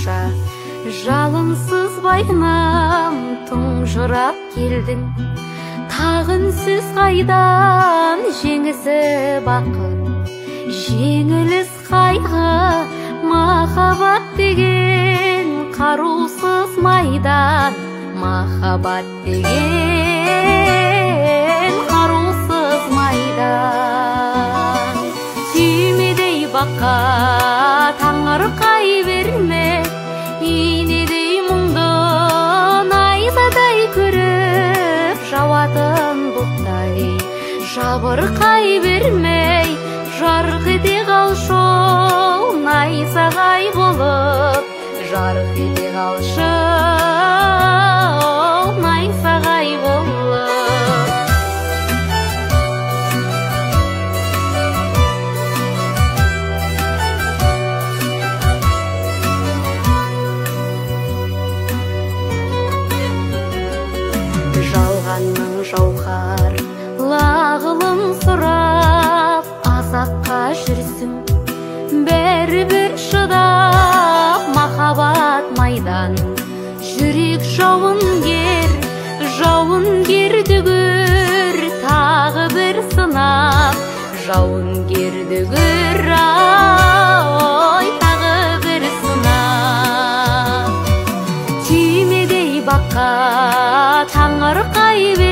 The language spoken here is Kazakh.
қанша жалынсыз байнам тұнжырап келдің. Тағын сөз қайдан жеңісі бақыт, жеңіліс қайғы, махаббат деген қарусыз майдан. Махаббат деген қарусыз майдан. Түймедей баққа таңырқай берме, инедей мұңды найзадай көріп, жауатын бұлттай жабырқай бермей, жарқ ете қалшы найзағай болып, жарқ ете қалшы найзағай болып. Жалғанның жауһар лағылын сұрап, азапқа жүрсің бәрібір шыдап. Махаббат майдан, жүрек жауынгерді көр, тағы бір сынап. Жауынгерді көр, ой, тағы бір сынап. Түймедей баққа таңырқай